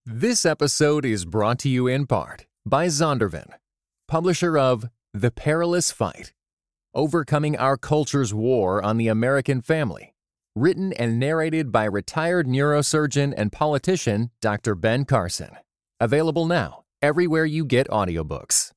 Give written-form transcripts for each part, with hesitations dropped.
This episode is brought to you in part by Zondervan, publisher of The Perilous Fight: Overcoming Our Culture's War on the American Family, written and narrated by retired neurosurgeon and politician Dr. Ben Carson. Available now everywhere you get audiobooks.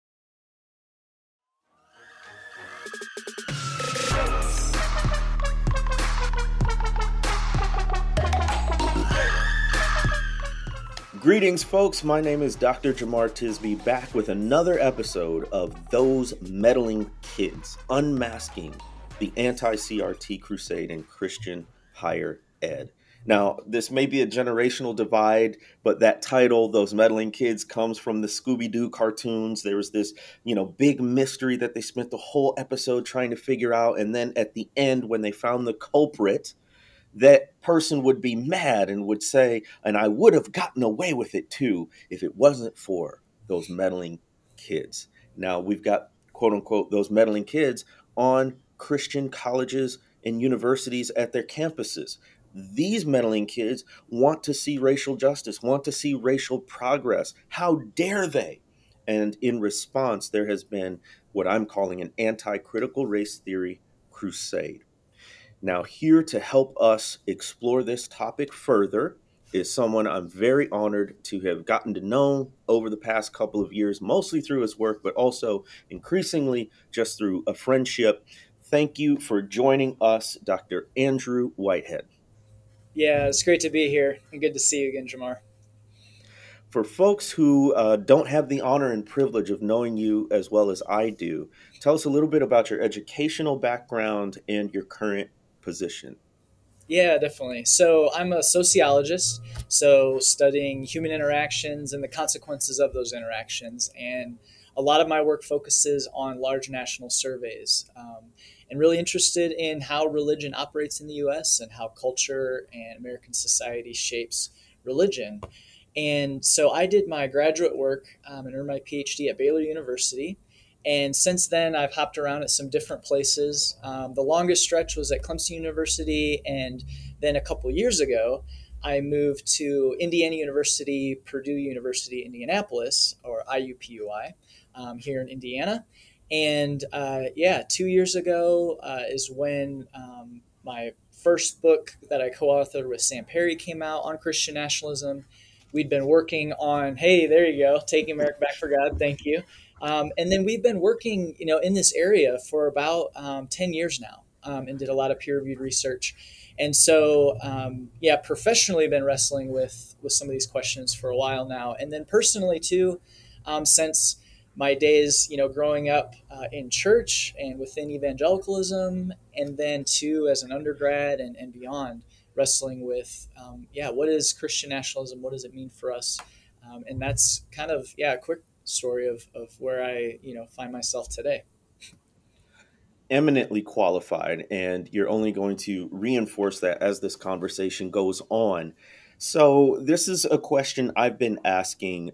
Greetings, folks. My name is Dr. Jamar Tisby, back with another episode of Those Meddling Kids, unmasking the anti-CRT crusade in Christian higher ed. Now, this may be a generational divide, but that title, Those Meddling Kids, comes from the Scooby-Doo cartoons. There was this, big mystery that they spent the whole episode trying to figure out, and then at the end, when they found the culprit, that person would be mad and would say, and I would have gotten away with it too if it wasn't for those meddling kids. Now we've got, quote unquote, those meddling kids on Christian colleges and universities at their campuses. These meddling kids want to see racial justice, want to see racial progress. How dare they? And in response, there has been what I'm calling an anti-critical race theory crusade. Now, here to help us explore this topic further is someone I'm very honored to have gotten to know over the past couple of years, mostly through his work, but also increasingly just through a friendship. Thank you for joining us, Dr. Andrew Whitehead. Yeah, it's great to be here and good to see you again, Jamar. For folks who don't have the honor and privilege of knowing you as well as I do, tell us a little bit about your educational background and your current position. Yeah, definitely. So I'm a sociologist, so studying human interactions and the consequences of those interactions. And a lot of my work focuses on large national surveys, and really interested in how religion operates in the U.S. and how culture and American society shapes religion. And so I did my graduate work and earned my PhD at Baylor University. And since then, I've hopped around at some different places. The longest stretch was at Clemson University. And then a couple years ago, I moved to Indiana University, Purdue University, Indianapolis, or IUPUI, here in Indiana. And 2 years ago is when my first book that I co-authored with Sam Perry came out on Christian nationalism. We'd been working on, hey, there you go, Taking America Back for God, thank you. And then we've been working, in this area for about 10 years now, and did a lot of peer-reviewed research. And so, professionally been wrestling with some of these questions for a while now. And then personally too, since my days, growing up in church and within evangelicalism, and then too as an undergrad and beyond, wrestling with, what is Christian nationalism? What does it mean for us? And that's kind of, a quick story of where I, find myself today. Eminently qualified, and you're only going to reinforce that as this conversation goes on. So this is a question I've been asking.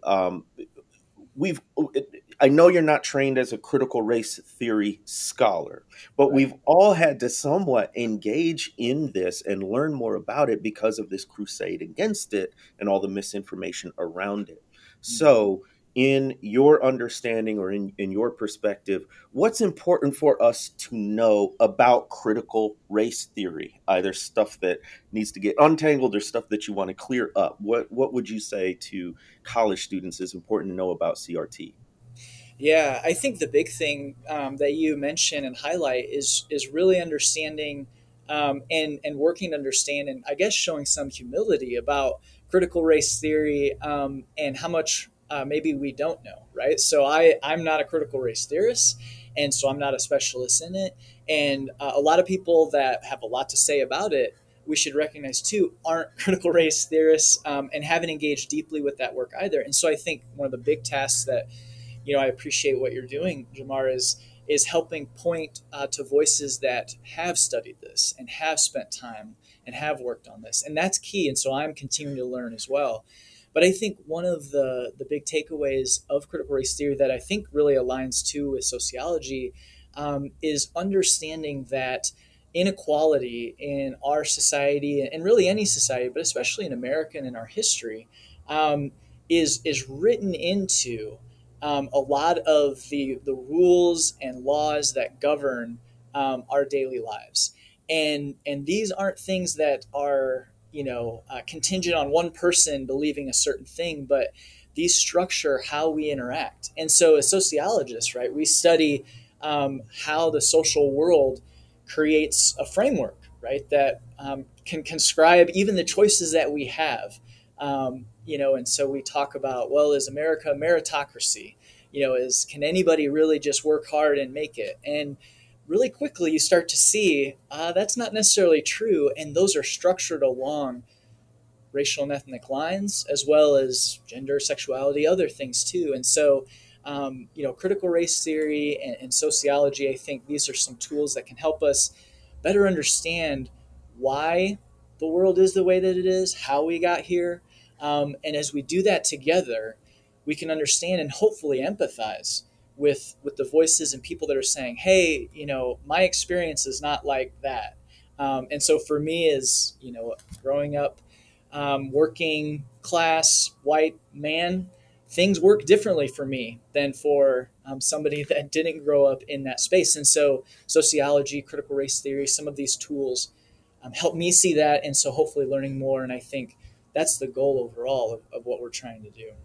I know you're not trained as a critical race theory scholar, but we've all had to somewhat engage in this and learn more about it because of this crusade against it and all the misinformation around it. So in your understanding or in your perspective, what's important for us to know about critical race theory? Either stuff that needs to get untangled or stuff that you want to clear up. What would you say to college students is important to know about CRT? Yeah, I think the big thing that you mention and highlight is really understanding and working to understand, and I guess showing some humility about critical race theory, and how much maybe we don't know, right? So I'm not a critical race theorist, and so I'm not a specialist in it. And a lot of people that have a lot to say about it, we should recognize too, aren't critical race theorists, and haven't engaged deeply with that work either. And so I think one of the big tasks that I appreciate what you're doing, Jamar, is helping point to voices that have studied this and have spent time and have worked on this. And that's key. And so I'm continuing to learn as well. But I think one of the big takeaways of critical race theory that I think really aligns too with sociology is understanding that inequality in our society and really any society, but especially in America and in our history, um, is written into a lot of the rules and laws that govern our daily lives. And these aren't things that are contingent on one person believing a certain thing, but these structure how we interact. And so, as sociologists, right, we study how the social world creates a framework, right, that can conscribe even the choices that we have. And so we talk about, well, is America a meritocracy? Is can anybody really just work hard and make it? And really quickly, you start to see that's not necessarily true, and those are structured along racial and ethnic lines, as well as gender, sexuality, other things too. And so, critical race theory and sociology, I think these are some tools that can help us better understand why the world is the way that it is, how we got here. And as we do that together, we can understand and hopefully empathize with the voices and people that are saying, hey, my experience is not like that. And so for me, as growing up working class white man, things work differently for me than for somebody that didn't grow up in that space. And so sociology, critical race theory, some of these tools help me see that. And so hopefully learning more. And I think that's the goal overall of what we're trying to do.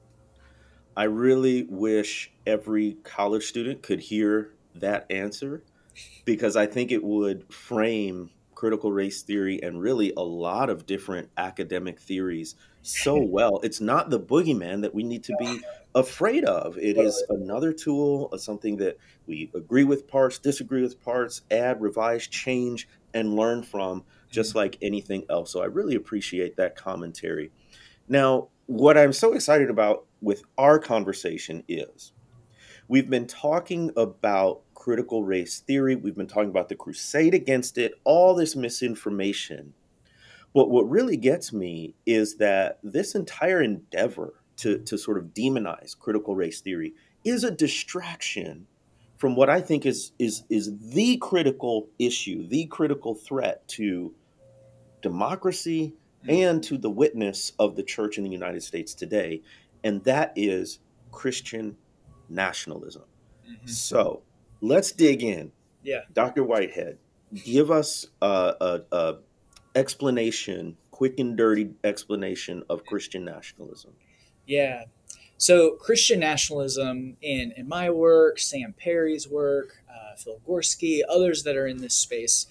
I really wish every college student could hear that answer, because I think it would frame critical race theory and really a lot of different academic theories so well. It's not the boogeyman that we need to be afraid of. It is another tool, something that we agree with parts, disagree with parts, add, revise, change, and learn from, just like anything else. So I really appreciate that commentary. Now, what I'm so excited about with our conversation is we've been talking about critical race theory. We've been talking about the crusade against it, all this misinformation. But what really gets me is that this entire endeavor to sort of demonize critical race theory is a distraction from what I think is the critical issue, the critical threat to democracy and to the witness of the church in the United States today. And that is Christian nationalism. Mm-hmm. So let's dig in. Yeah. Dr. Whitehead, give us a explanation, quick and dirty explanation of Christian nationalism. Yeah. So Christian nationalism in my work, Sam Perry's work, Phil Gorski, others that are in this space,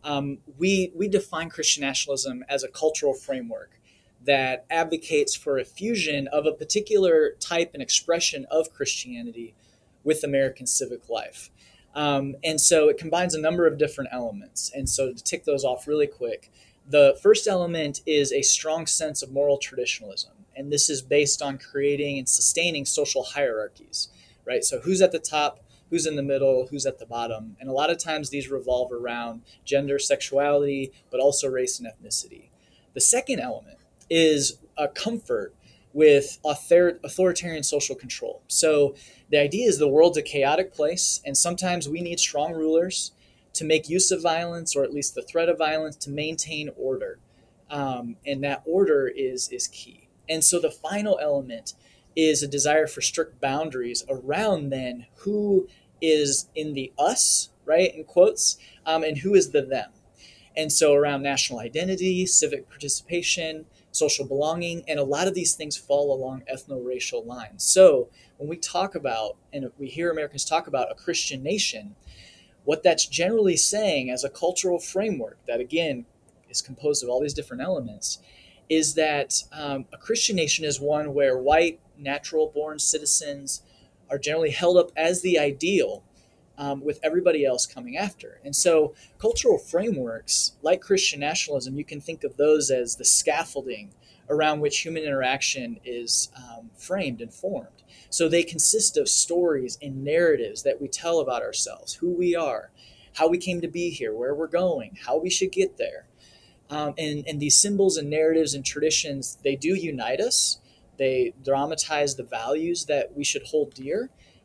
we define Christian nationalism as a cultural framework that advocates for a fusion of a particular type and expression of Christianity with American civic life. And so it combines a number of different elements. And so to tick those off really quick, the first element is a strong sense of moral traditionalism. And this is based on creating and sustaining social hierarchies, right? So who's at the top, who's in the middle, who's at the bottom. And a lot of times these revolve around gender, sexuality, but also race and ethnicity. The second element is a comfort with authoritarian social control. So the idea is the world's a chaotic place, and sometimes we need strong rulers to make use of violence, or at least the threat of violence, to maintain order. And that order is key. And so the final element is a desire for strict boundaries around then who is in the us, right, in quotes, and who is the them. And so around national identity, civic participation, social belonging, and a lot of these things fall along ethno-racial lines. So when we talk about, and we hear Americans talk about a Christian nation, what that's generally saying as a cultural framework that, again, is composed of all these different elements, is that a Christian nation is one where white, natural-born citizens are generally held up as the ideal, with everybody else coming after. And so cultural frameworks like Christian nationalism, you can think of those as the scaffolding around which human interaction is framed and formed. So they consist of stories and narratives that we tell about ourselves, who we are, how we came to be here, where we're going, how we should get there. And these symbols and narratives and traditions, they do unite us. They dramatize the values that we should hold dear.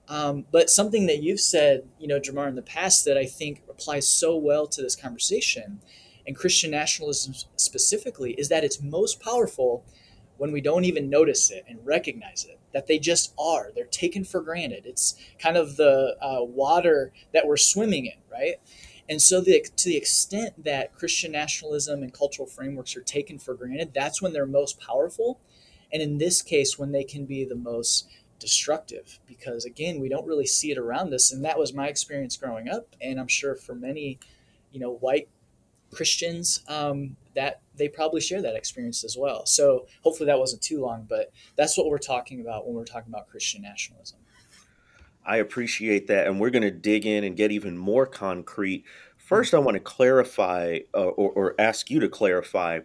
But something that you've said, Jamar, in the past that I think applies so well to this conversation and Christian nationalism specifically is that it's most powerful when we don't even notice it and recognize it, that they just are. They're taken for granted. It's kind of the water that we're swimming in, right? And so, to the extent that Christian nationalism and cultural frameworks are taken for granted, that's when they're most powerful. And in this case, when they can be the most destructive, because again, we don't really see it around us. And that was my experience growing up. And I'm sure for many, white Christians, that they probably share that experience as well. So hopefully that wasn't too long, but that's what we're talking about when we're talking about Christian nationalism. I appreciate that. And we're going to dig in and get even more concrete. First, I want to clarify or ask you to clarify,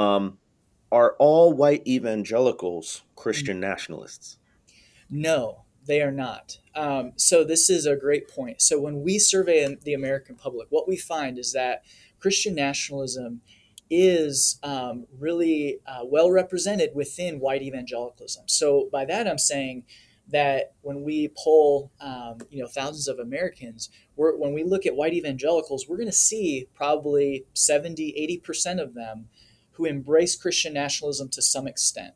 are all white evangelicals Christian nationalists? No, they are not. So this is a great point. So when we survey the American public, what we find is that Christian nationalism is really well represented within white evangelicalism. So by that I'm saying that when we poll, thousands of Americans, when we look at white evangelicals, we're going to see probably 70, 80% of them who embrace Christian nationalism to some extent.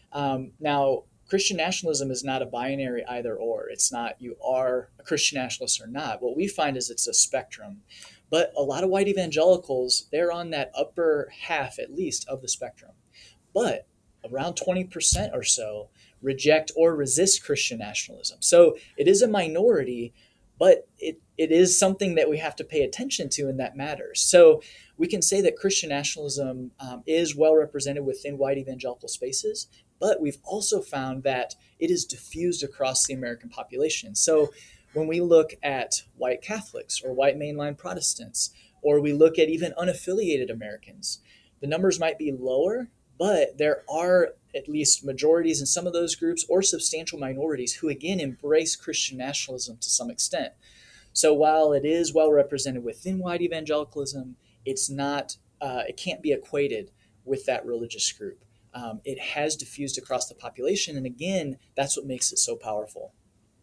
Now, Christian nationalism is not a binary either or. It's not you are a Christian nationalist or not. What we find is it's a spectrum. But a lot of white evangelicals, they're on that upper half at least of the spectrum. But around 20% or so reject or resist Christian nationalism. So it is a minority, but it is something that we have to pay attention to and that matters. So we can say that Christian nationalism is well represented within white evangelical spaces, but we've also found that it is diffused across the American population. So when we look at white Catholics or white mainline Protestants, or we look at even unaffiliated Americans, the numbers might be lower, but there are at least majorities in some of those groups or substantial minorities who, again, embrace Christian nationalism to some extent. So while it is well represented within white evangelicalism, it's not, it can't be equated with that religious group. It has diffused across the population. And again, that's what makes it so powerful.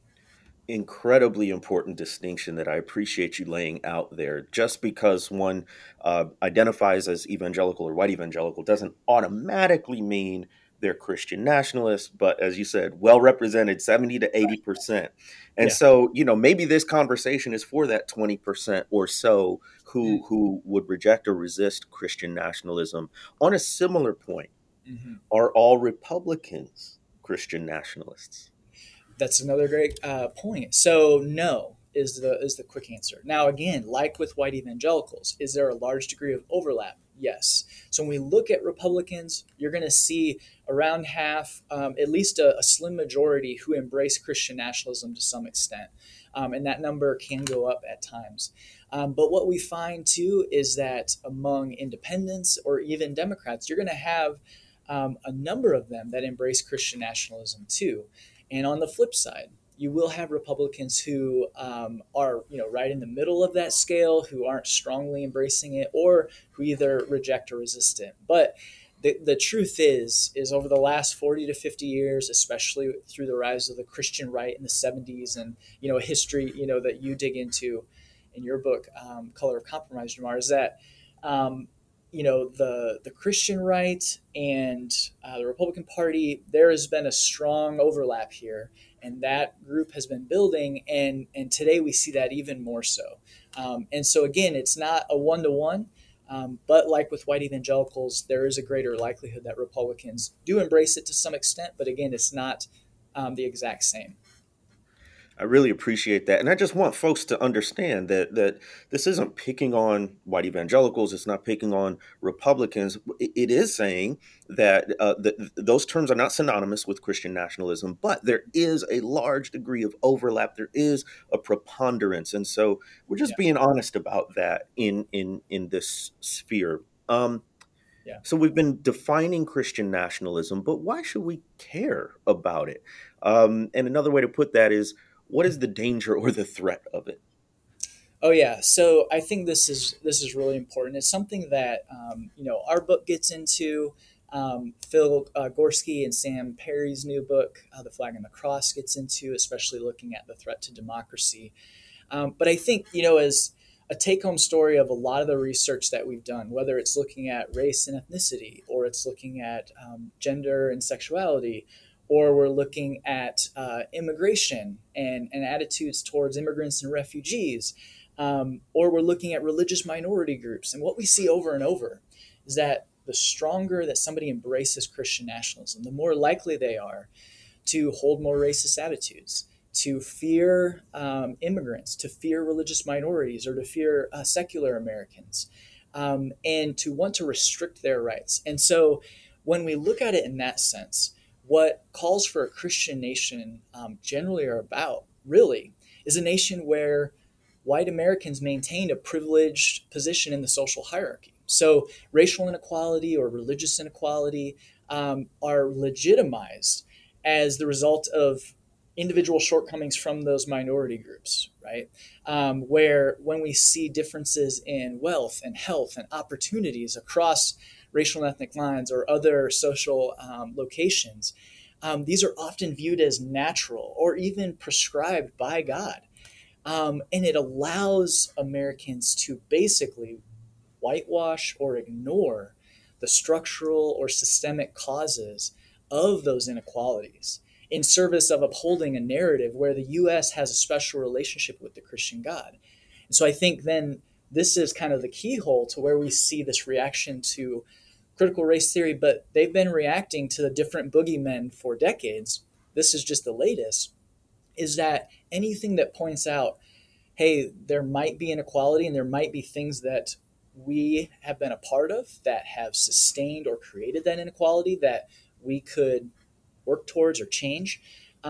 Incredibly important distinction that I appreciate you laying out there. Just because one identifies as evangelical or white evangelical doesn't automatically mean they're Christian nationalists, but as you said, well represented 70 to 80%. And so, maybe this conversation is for that 20% or so who would reject or resist Christian nationalism. On a similar point, are all Republicans Christian nationalists? That's another great point. So no is the quick answer. Now again, like with white evangelicals, is there a large degree of overlap? Yes. So when we look at Republicans, you're going to see around half, at least a slim majority, who embrace Christian nationalism to some extent, and that number can go up at times. But what we find too is that among independents or even Democrats, you're going to have a number of them that embrace Christian nationalism too. And on the flip side, you will have Republicans who are, right in the middle of that scale, who aren't strongly embracing it, or who either reject or resist it. But the truth is over the last 40 to 50 years, especially through the rise of the Christian right in the 70s, and a history that you dig into in your book, Color of Compromise, Jamar, is that the Christian right and the Republican Party, there has been a strong overlap here, and that group has been building, and today we see that even more so. And so again, it's not a one-to-one, but like with white evangelicals, there is a greater likelihood that Republicans do embrace it to some extent, but again, it's not the exact same. I really appreciate that. And I just want folks to understand that this isn't picking on white evangelicals. It's not picking on Republicans. It is saying that those terms are not synonymous with Christian nationalism, but there is a large degree of overlap. There is a preponderance. And so we're just being honest about that in this sphere. So we've been defining Christian nationalism, but why should we care about it? And another way to put that is, what is the danger or the threat of it? Oh yeah, so I think this is really important. It's something that our book gets into, Phil Gorski and Sam Perry's new book, The Flag and the Cross, gets into, especially looking at the threat to democracy. But I think, as a take home story of a lot of the research that we've done, whether it's looking at race and ethnicity, or it's looking at gender and sexuality, or we're looking at immigration and attitudes towards immigrants and refugees, or we're looking at religious minority groups. And what we see over and over is that the stronger that somebody embraces Christian nationalism, the more likely they are to hold more racist attitudes, to fear immigrants, to fear religious minorities, or to fear secular Americans, and to want to restrict their rights. And so when we look at it in that sense, what calls for a Christian nation generally are about, really, is a nation where white Americans maintained a privileged position in the social hierarchy. So racial inequality or religious inequality are legitimized as the result of individual shortcomings from those minority groups, right? Where when we see differences in wealth and health and opportunities across racial and ethnic lines or other social locations, these are often viewed as natural or even prescribed by God. And it allows Americans to basically whitewash or ignore the structural or systemic causes of those inequalities in service of upholding a narrative where the U.S. has a special relationship with the Christian God. And so I think then this is kind of the keyhole to where we see this reaction to critical race theory, but they've been reacting to the different boogeymen for decades. This is just the latest, is that anything that points out, hey, there might be inequality and there might be things that we have been a part of that have sustained or created that inequality that we could work towards or change.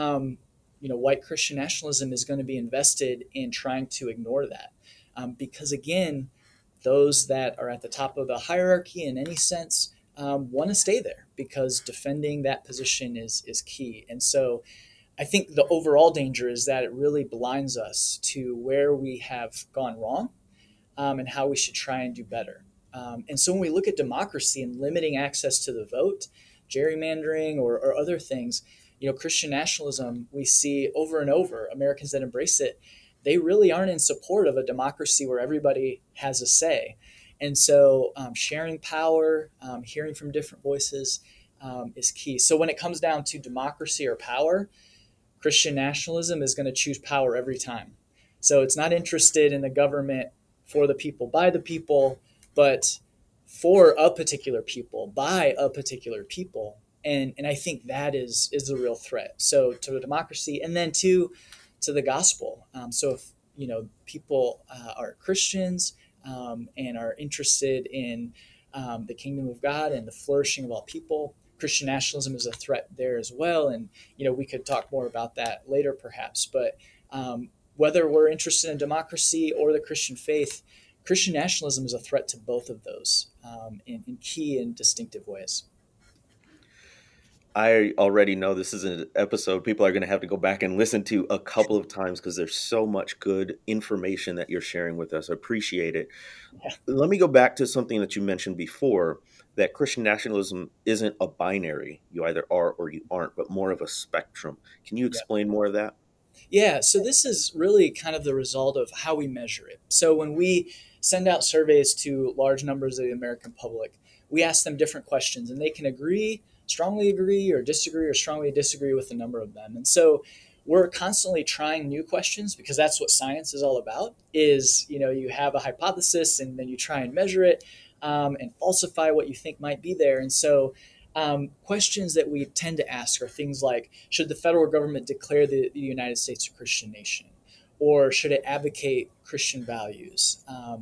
White Christian nationalism is going to be invested in trying to ignore that. Because again, those that are at the top of the hierarchy in any sense want to stay there because defending that position is key. And so I think the overall danger is that it really blinds us to where we have gone wrong and how we should try and do better. And so when we look at democracy and limiting access to the vote, gerrymandering or other things, Christian nationalism, we see over and over, Americans that embrace it, they really aren't in support of a democracy where everybody has a say. And so sharing power, hearing from different voices is key. So when it comes down to democracy or power, Christian nationalism is going to choose power every time. So it's not interested in the government for the people, by the people, but for a particular people, by a particular people. And I think that is the real threat. So to the democracy, and then to the gospel. So if people are Christians and are interested in the kingdom of God and the flourishing of all people, Christian nationalism is a threat there as well. And we could talk more about that later, perhaps. But whether we're interested in democracy or the Christian faith, Christian nationalism is a threat to both of those in key and distinctive ways. I already know this is an episode people are going to have to go back and listen to a couple of times because there's so much good information that you're sharing with us. I appreciate it. Yeah. Let me go back to something that you mentioned before, that Christian nationalism isn't a binary. You either are or you aren't, but more of a spectrum. Can you explain more of that? Yeah, so this is really kind of the result of how we measure it. So when we send out surveys to large numbers of the American public, we ask them different questions, and they can strongly agree or strongly disagree with a number of them. And so we're constantly trying new questions because that's what science is all about, is, you have a hypothesis and then you try and measure it and falsify what you think might be there. And so questions that we tend to ask are things like, should the federal government declare the United States a Christian nation? Or should it advocate Christian values?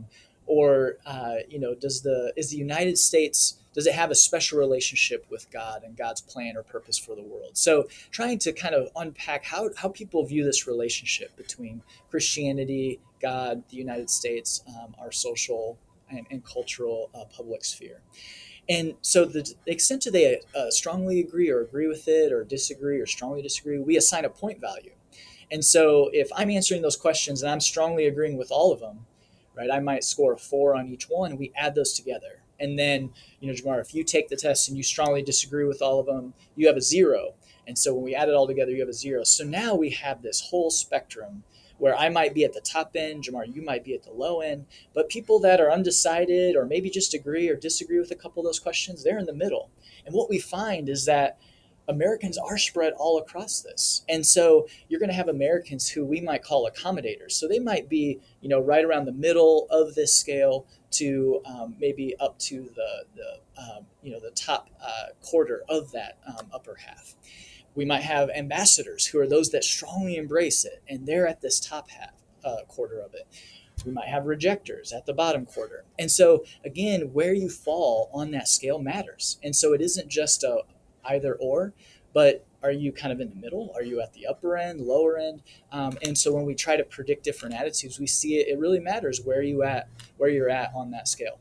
Is the United States, does it have a special relationship with God and God's plan or purpose for the world? So trying to kind of unpack how people view this relationship between Christianity, God, the United States, our social and cultural public sphere. And so the extent to they strongly agree or agree with it or disagree or strongly disagree, we assign a point value. And so if I'm answering those questions and I'm strongly agreeing with all of them, right, I might score a 4 on each one, and we add those together. And then, Jamar, if you take the test and you strongly disagree with all of them, you have a 0. And so when we add it all together, you have a 0. So now we have this whole spectrum where I might be at the top end, Jamar, you might be at the low end, but people that are undecided or maybe just agree or disagree with a couple of those questions, they're in the middle. And what we find is that Americans are spread all across this. And so you're going to have Americans who we might call accommodators. So they might be, right around the middle of this scale to maybe up to the top quarter of that upper half. We might have ambassadors who are those that strongly embrace it, and they're at this top half quarter of it. We might have rejectors at the bottom quarter. And so, again, where you fall on that scale matters. And so it isn't just a either or, but are you kind of in the middle? Are you at the upper end, lower end? And so when we try to predict different attitudes, we see it really matters where you're at on that scale.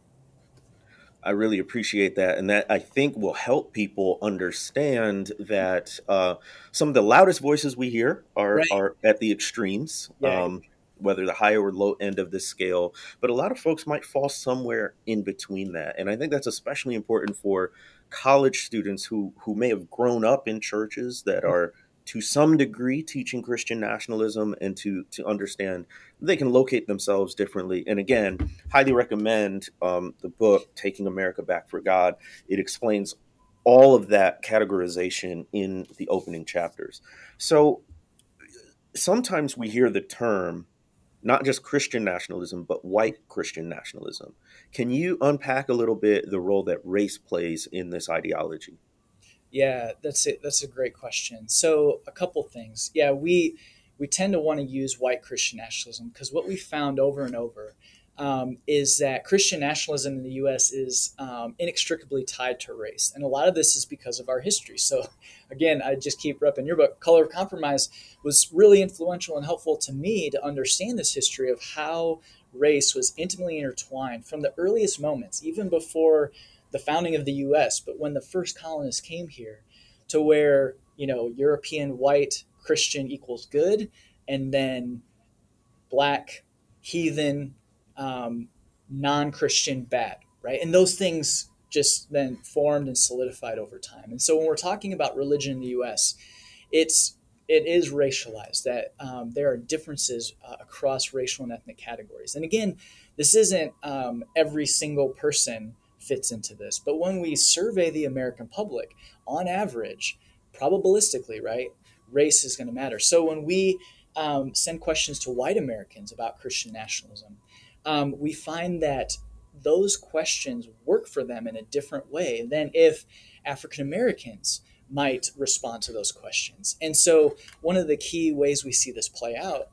I really appreciate that. And that, I think, will help people understand that some of the loudest voices we hear are at the extremes, whether the high or low end of the scale. But a lot of folks might fall somewhere in between that. And I think that's especially important for college students who may have grown up in churches that are to some degree teaching Christian nationalism, and to understand they can locate themselves differently. And again, highly recommend the book, Taking America Back for God. It explains all of that categorization in the opening chapters. So sometimes we hear the term, not just Christian nationalism, but white Christian nationalism. Can you unpack a little bit the role that race plays in this ideology? Yeah, that's it. That's a great question. So a couple things. Yeah, we tend to want to use white Christian nationalism because what we found over and over is that Christian nationalism in the U.S. is inextricably tied to race, and a lot of this is because of our history. So, again, I just keep repping your book. Color of Compromise was really influential and helpful to me to understand this history of how race was intimately intertwined from the earliest moments, even before the founding of the U.S., but when the first colonists came here, to where, European white Christian equals good, and then black heathen non-Christian bad, right? And those things just then formed and solidified over time. And so when we're talking about religion in the U.S., it is racialized, that there are differences across racial and ethnic categories. And again, this isn't every single person fits into this. But when we survey the American public, on average, probabilistically, right, race is going to matter. So when we send questions to white Americans about Christian nationalism, we find that those questions work for them in a different way than if African Americans might respond to those questions. And so one of the key ways we see this play out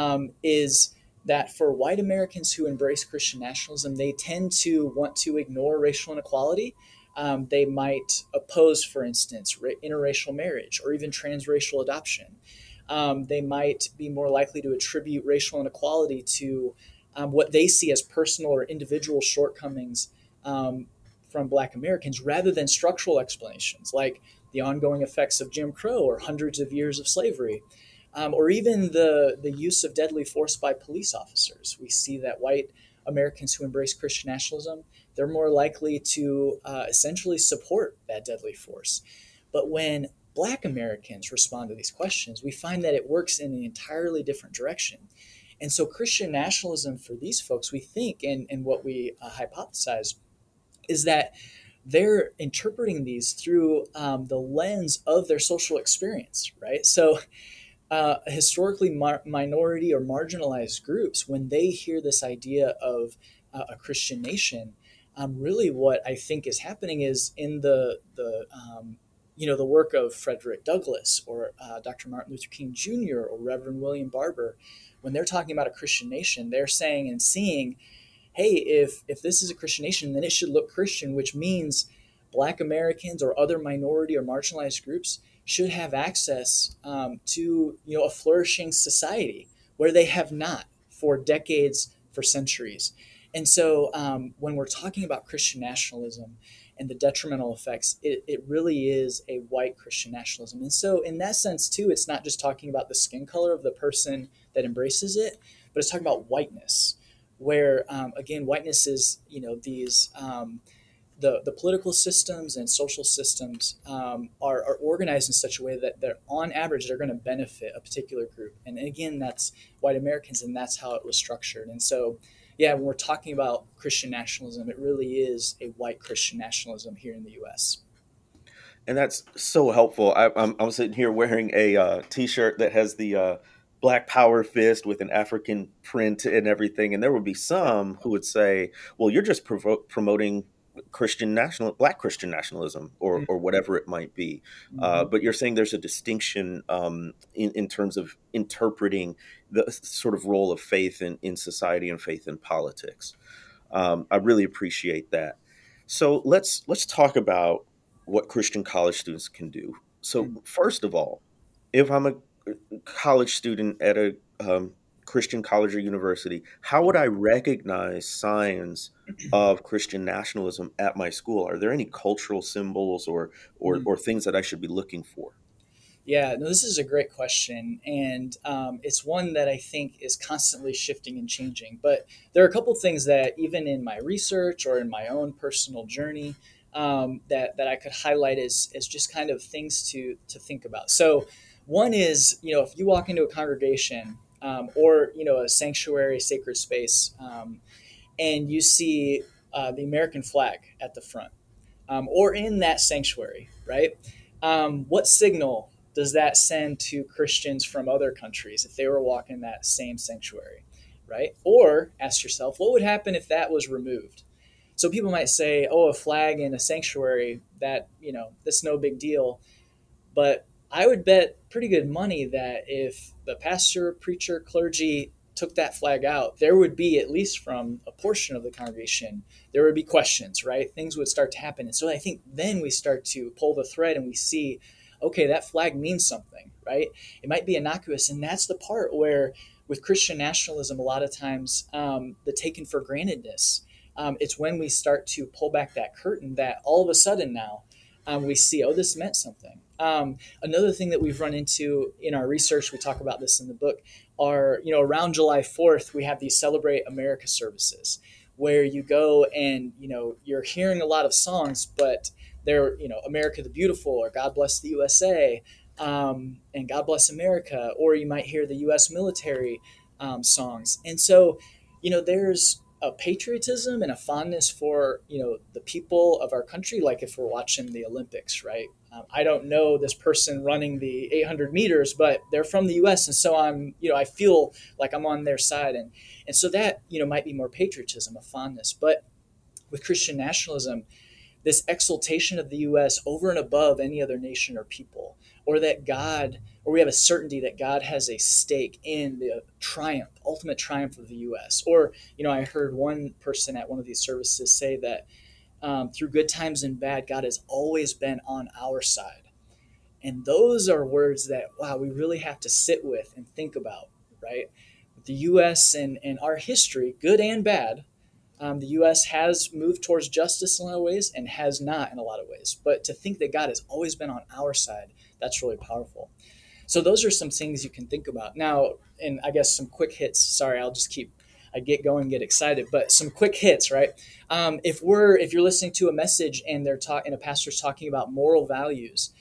is that for white Americans who embrace Christian nationalism, they tend to want to ignore racial inequality. They might oppose, for instance, interracial marriage or even transracial adoption. They might be more likely to attribute racial inequality to what they see as personal or individual shortcomings from Black Americans rather than structural explanations like the ongoing effects of Jim Crow or hundreds of years of slavery. Or even the use of deadly force by police officers. We see that white Americans who embrace Christian nationalism, they're more likely to essentially support that deadly force. But when Black Americans respond to these questions, we find that it works in an entirely different direction. And so Christian nationalism for these folks, we think, and what we hypothesize, is that they're interpreting these through the lens of their social experience, right? So historically minority or marginalized groups, when they hear this idea of a Christian nation, really what I think is happening is in the work of Frederick Douglass or Dr. Martin Luther King Jr. or Reverend William Barber, when they're talking about a Christian nation, they're saying and seeing, hey, if this is a Christian nation, then it should look Christian, which means Black Americans or other minority or marginalized groups should have access to a flourishing society where they have not for decades, for centuries. And so when we're talking about Christian nationalism and the detrimental effects, it really is a white Christian nationalism. And so in that sense, too, it's not just talking about the skin color of the person that embraces it, but it's talking about whiteness, where, again, whiteness is, these the political systems and social systems are organized in such a way that they're on average they're going to benefit a particular group. And again, that's white Americans, and that's how it was structured. And so, yeah, when we're talking about Christian nationalism, it really is a white Christian nationalism here in the U.S. And that's so helpful. I'm sitting here wearing a T-shirt that has the Black Power fist with an African print and everything. And there would be some who would say, "Well, you're just promoting Black Christian nationalism, or whatever it might be." Mm-hmm. But you're saying there's a distinction in terms of interpreting the sort of role of faith in society and faith in politics. I really appreciate that. So let's talk about what Christian college students can do. So first of all, if I'm a college student at a Christian college or university, how would I recognize signs of Christian nationalism at my school? Are there any cultural symbols or things that I should be looking for? Yeah, no, this is a great question, and it's one that I think is constantly shifting and changing. But there are a couple things that, even in my research or in my own personal journey, that I could highlight as just kind of things to think about. So, one is, if you walk into a congregation or a sanctuary, sacred space, and you see the American flag at the front, or in that sanctuary, right? What signal does that send to Christians from other countries if they were walking that same sanctuary, right? Or ask yourself, what would happen if that was removed? So people might say, oh, a flag in a sanctuary, that's no big deal. But I would bet pretty good money that if the pastor, preacher, clergy took that flag out, there would be, at least from a portion of the congregation, there would be questions, right? Things would start to happen. And so I think then we start to pull the thread and we see, okay, that flag means something, right? It might be innocuous. And that's the part where, with Christian nationalism, a lot of times the taken for grantedness, it's when we start to pull back that curtain that all of a sudden now we see, oh, this meant something. Another thing that we've run into in our research, we talk about this in the book, are, around July 4th, we have these Celebrate America services where you go and, you're hearing a lot of songs, but they're, America the Beautiful, or God Bless the USA, and God Bless America, or you might hear the U.S. military songs. And so, there's a patriotism and a fondness for, the people of our country, like if we're watching the Olympics, right? I don't know this person running the 800 meters, but they're from the U.S. And so I feel like I'm on their side. And so that, might be more patriotism, a fondness. But with Christian nationalism, this exaltation of the U.S. over and above any other nation or people, or we have a certainty that God has a stake in the ultimate triumph of the U.S. Or, I heard one person at one of these services say that through good times and bad, God has always been on our side. And those are words that, wow, we really have to sit with and think about, right? The U.S. and our history, good and bad, the U.S. has moved towards justice in a lot of ways and has not in a lot of ways. But to think that God has always been on our side, that's really powerful. So those are some things you can think about. Now, and I guess some quick hits. Sorry, I get going, get excited, but some quick hits, right? If you're listening to a message and and a pastor's talking about moral values,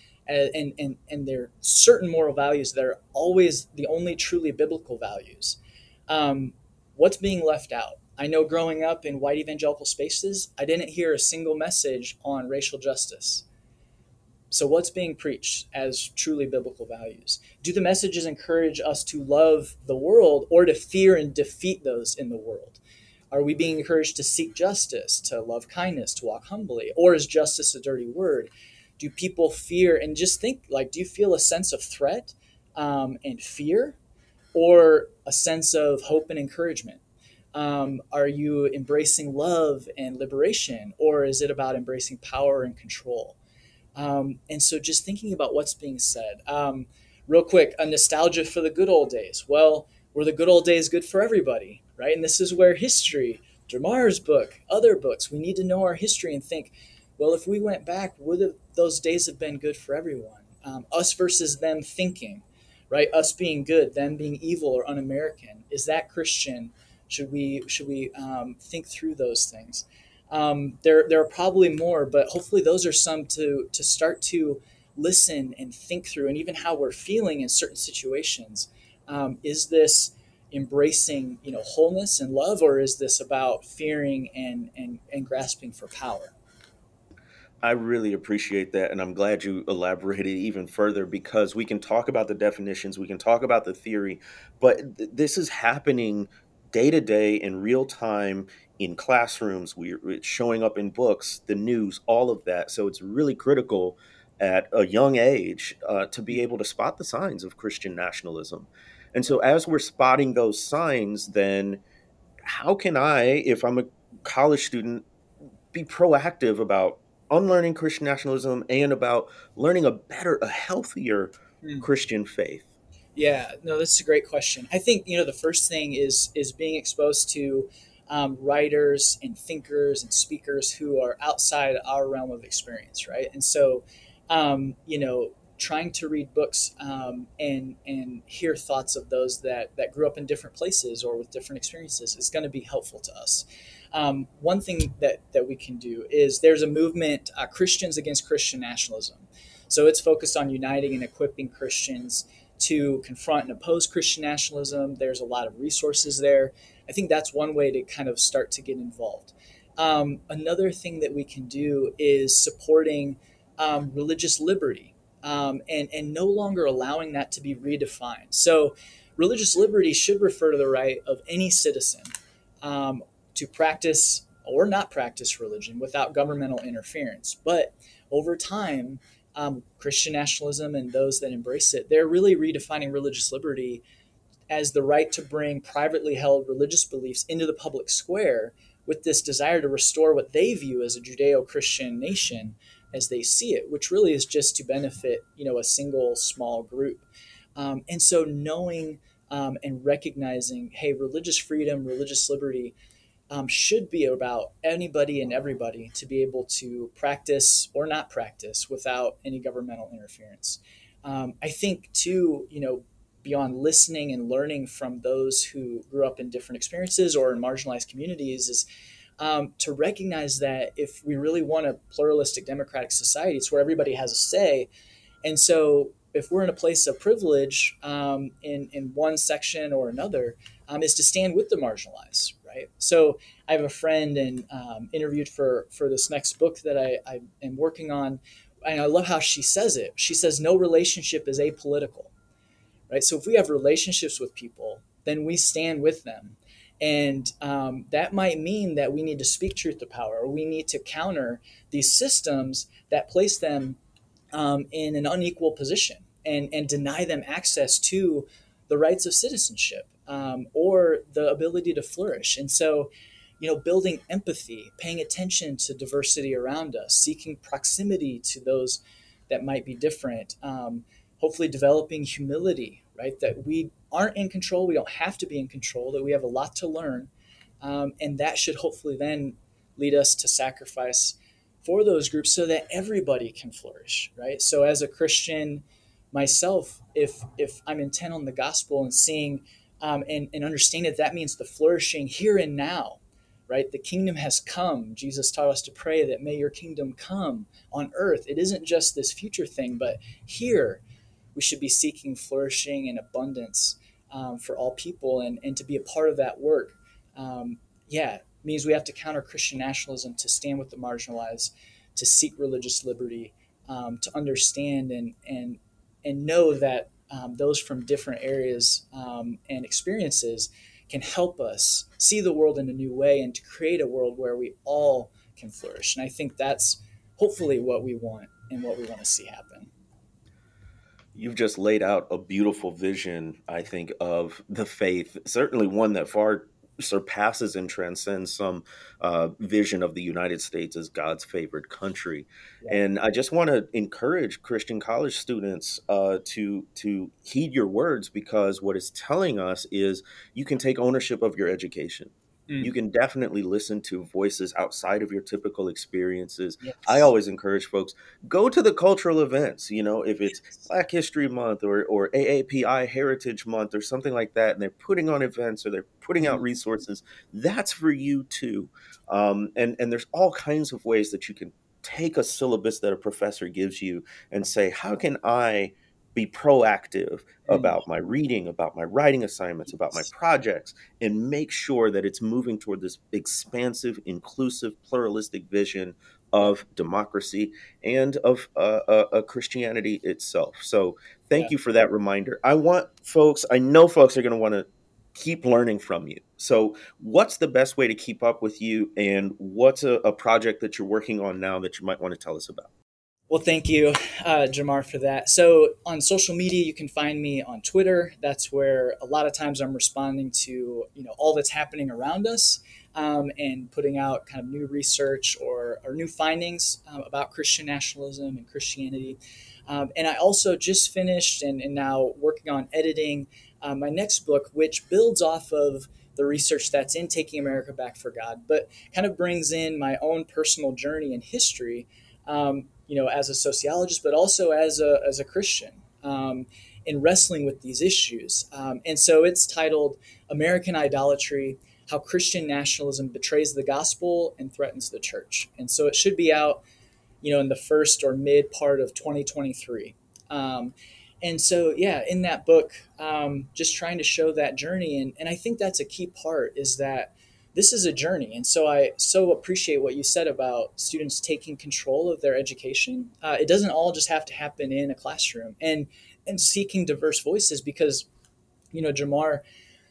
and there are certain moral values that are always the only truly biblical values, what's being left out? I know growing up in white evangelical spaces, I didn't hear a single message on racial justice. So what's being preached as truly biblical values? Do the messages encourage us to love the world or to fear and defeat those in the world? Are we being encouraged to seek justice, to love kindness, to walk humbly? Or is justice a dirty word? Do people fear, and just think, do you feel a sense of threat and fear, or a sense of hope and encouragement? Are you embracing love and liberation, or is it about embracing power and control? And so just thinking about what's being said. Real quick, a nostalgia for the good old days. Well, were the good old days good for everybody, right? And this is where history, Dramar's book, other books, we need to know our history and think, well, if we went back, would those days have been good for everyone? Us versus them thinking, right? Us being good, them being evil or un-American. Is that Christian? Should we think through those things? There are probably more, but hopefully those are some to start to listen and think through, and even how we're feeling in certain situations. Is this embracing, wholeness and love, or is this about fearing and grasping for power? I really appreciate that. And I'm glad you elaborated even further because we can talk about the definitions, we can talk about the theory, but this is happening day to day in real time in classrooms. It's showing up in books, the news, all of that. So it's really critical at a young age to be able to spot the signs of Christian nationalism. And so, as we're spotting those signs, then how can I, if I'm a college student, be proactive about unlearning Christian nationalism and about learning a better, a healthier Mm. Christian faith? Yeah, no, that's a great question. I think the first thing is being exposed to writers and thinkers and speakers who are outside our realm of experience, right? And so, trying to read books and hear thoughts of those that grew up in different places or with different experiences is going to be helpful to us. One thing that we can do is there's a movement, Christians Against Christian Nationalism. So it's focused on uniting and equipping Christians to confront and oppose Christian nationalism. There's a lot of resources there. I think that's one way to kind of start to get involved. Another thing that we can do is supporting religious liberty, and no longer allowing that to be redefined. So, religious liberty should refer to the right of any citizen to practice or not practice religion without governmental interference. But over time, Christian nationalism and those that embrace it, they're really redefining religious liberty as the right to bring privately held religious beliefs into the public square with this desire to restore what they view as a Judeo-Christian nation as they see it, which really is just to benefit, a single small group. And so knowing and recognizing, hey, religious freedom, religious liberty should be about anybody and everybody to be able to practice or not practice without any governmental interference. I think, too, beyond listening and learning from those who grew up in different experiences or in marginalized communities, is to recognize that if we really want a pluralistic democratic society, it's where everybody has a say. And so if we're in a place of privilege in one section or another, is to stand with the marginalized, right? So I have a friend and interviewed for this next book that I am working on. And I love how she says it. She says, no relationship is apolitical, right? So if we have relationships with people, then we stand with them. And that might mean that we need to speak truth to power, or we need to counter these systems that place them in an unequal position and deny them access to the rights of citizenship or the ability to flourish. And so, building empathy, paying attention to diversity around us, seeking proximity to those that might be different, hopefully developing humility, right? That we aren't in control, we don't have to be in control, that we have a lot to learn. And that should hopefully then lead us to sacrifice for those groups so that everybody can flourish, right? So as a Christian myself, if I'm intent on the gospel and seeing and understanding that means the flourishing here and now, right? The kingdom has come. Jesus taught us to pray that may your kingdom come on earth. It isn't just this future thing, but here we should be seeking flourishing and abundance for all people, and to be a part of that work. Yeah, means we have to counter Christian nationalism, to stand with the marginalized, to seek religious liberty, to understand and know that those from different areas and experiences can help us see the world in a new way and to create a world where we all can flourish. And I think that's hopefully what we want and what we want to see happen. You've just laid out a beautiful vision, I think, of the faith, certainly one that far surpasses and transcends some vision of the United States as God's favorite country. Yeah. And I just want to encourage Christian college students to heed your words, because what it's telling us is you can take ownership of your education. You can definitely listen to voices outside of your typical experiences. I Yes. always encourage folks, go to the cultural events, if it's Black History Month or AAPI Heritage Month or something like that, and they're putting on events or they're putting out Mhm. resources, that's for you too. And there's all kinds of ways that you can take a syllabus that a professor gives you and say, how can I be proactive Mm. about my reading, about my writing assignments, about my Yes. projects, and make sure that it's moving toward this expansive, inclusive, pluralistic vision Yeah. of democracy and of Christianity itself. So Yeah. thank you for that reminder. I know folks are going to want to keep learning from you. So what's the best way to keep up with you, and what's a project that you're working on now that you might want to tell us about? Well, thank you, Jamar, for that. So on social media, you can find me on Twitter. That's where a lot of times I'm responding to all that's happening around us, and putting out kind of new research or new findings about Christian nationalism and Christianity. And I also just finished and now working on editing my next book, which builds off of the research that's in Taking America Back for God, but kind of brings in my own personal journey and history, as a sociologist, but also as a Christian, in wrestling with these issues. And so it's titled American Idolatry: How Christian Nationalism Betrays the Gospel and Threatens the Church. And so it should be out, in the first or mid part of 2023. And so, yeah, in that book, just trying to show that journey. And I think that's a key part, is that this is a journey. And so I so appreciate what you said about students taking control of their education. It doesn't all just have to happen in a classroom, and seeking diverse voices, because, Jamar,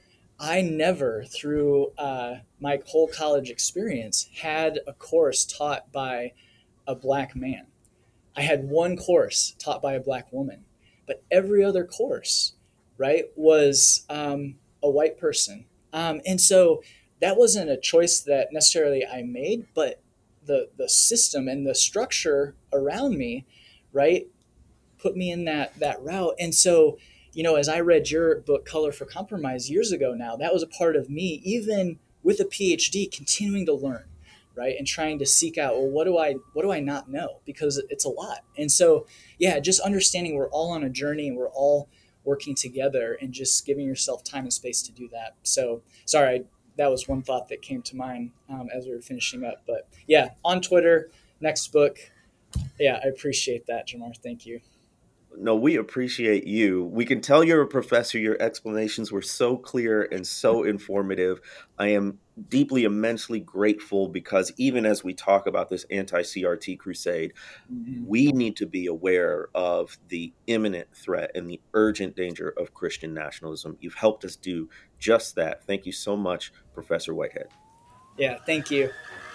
I never, through my whole college experience, had a course taught by a Black man. I had one course taught by a Black woman, but every other course, right, was a white person. And so that wasn't a choice that necessarily I made, but the system and the structure around me, right, put me in that route. And so, as I read your book, Color for Compromise, years ago now, that was a part of me, even with a PhD, continuing to learn, right, and trying to seek out, well, what do I not know, because it's a lot. And so, yeah, just understanding we're all on a journey and we're all working together, and just giving yourself time and space to do that. So, sorry, that was one thought that came to mind as we were finishing up. But yeah, on Twitter, next book. Yeah, I appreciate that, Jamar. Thank you. No, we appreciate you. We can tell you're a professor. Your explanations were so clear and so informative. I am deeply, immensely grateful, because even as we talk about this anti-CRT crusade, Mhm. we need to be aware of the imminent threat and the urgent danger of Christian nationalism. You've helped us do just that. Thank you so much, Professor Whitehead. Yeah, thank you.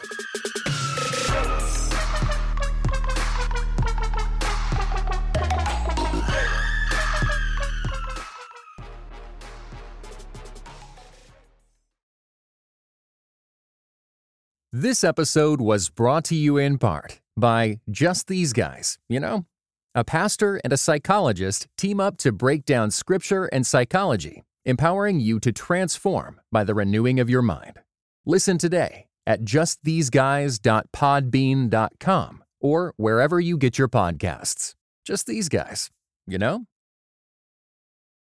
This episode was brought to you in part by Just These Guys. A pastor and a psychologist team up to break down scripture and psychology, empowering you to transform by the renewing of your mind. Listen today at justtheseguys.podbean.com or wherever you get your podcasts. Just These Guys.